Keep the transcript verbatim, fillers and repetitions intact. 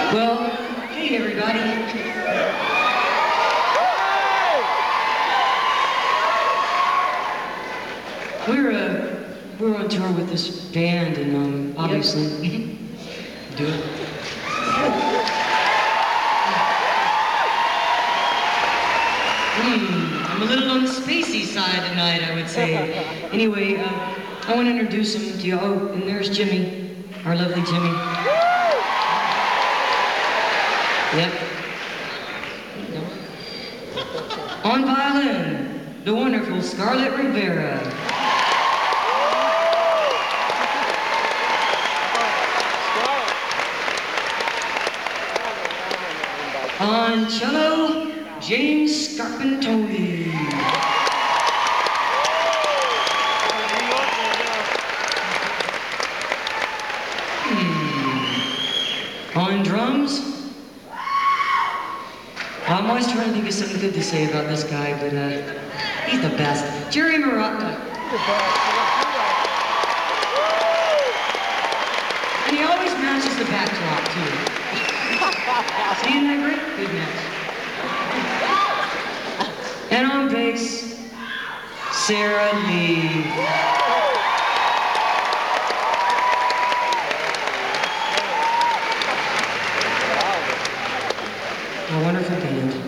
Well, hey everybody. We're uh, we're on tour with this band, and um, obviously, Yep. do it. Hmm, I'm a little on the spacey side tonight, I would say. Anyway, uh, I want to introduce him to you. Oh, and there's Jimmy, our lovely Jimmy. Yep. On violin, the wonderful Scarlett Rivera. On cello, James Scarpantoni. Hmm. On drums, I'm always trying to think of something good to say about this guy, but uh, he's the best. Jerry Maraca. And he always matches the backdrop, too. See, isn't that great? Good match. And on bass, Sarah Lee. A wonderful band.